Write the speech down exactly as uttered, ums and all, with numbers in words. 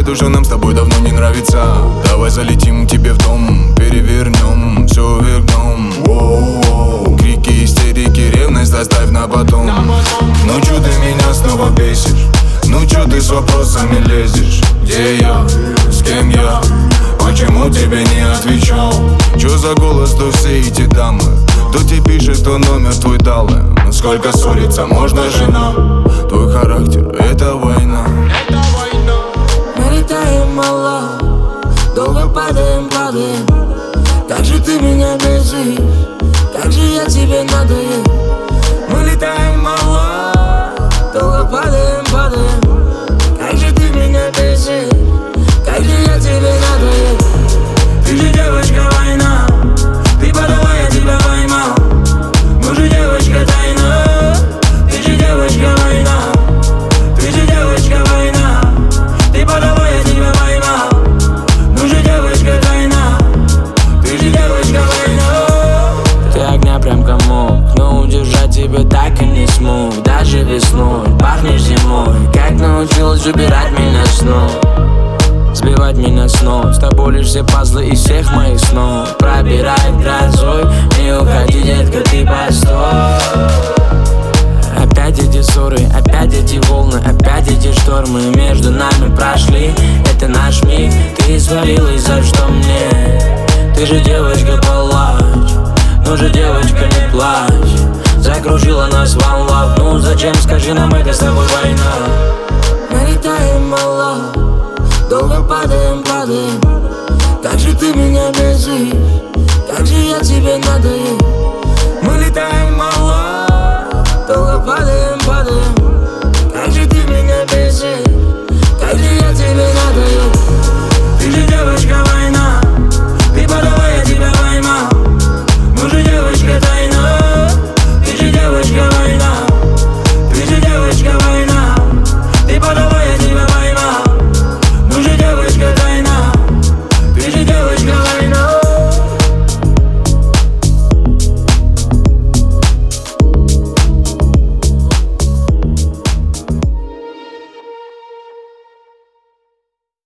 виду, что нам с тобой давно не нравится. Давай залетим к тебе в дом, перевернем, все вернем. Воу-воу. Крики, истерики, ревность оставь на потом. Ну чё ты меня снова бесишь? Ну чё ты с вопросами лезешь? Где я? С кем я? Почему тебе не отвечал? Чё за голос, то все эти дамы? Кто тебе пишет, кто номер твой дал? Сколько ссориться можно, жена? Твой характер — это война. Мы летаем мало, долго падаем, падаем. Как же ты меня бесишь? Как же я тебе надоел? Мы летаем мало, долго падаем, падаем. Как же ты меня бесишь? Как же я тебе надоел? Ты же девочка война, ты подала, я тебя поймал. Мы же девочка тайна, ты же девочка война. Ты же девочка война, ты подала, я тебя поймал. Мы же девочка тайна, ты же девочка война. Ты огня прям комок, но удержать тебя так и не смог. Даже весной пахнешь зимой, как научилась убирать меня снова, сбивать меня с ног. С тобой лишь все пазлы из всех моих снов. Пробирает грозой, не уходи, детка, ты постой. Опять эти ссоры, опять эти волны, опять эти штормы между нами прошли. Это наш миг, ты свалилась, за что мне? Ты же девочка, палач, ну же девочка, не плачь. Закружила нас волна, ну зачем, скажи нам, это с тобой война. Мы летаем мало, долго падаем, падаем. Как же ты меня бесишь? Как же я тебе надоел? Мы летаем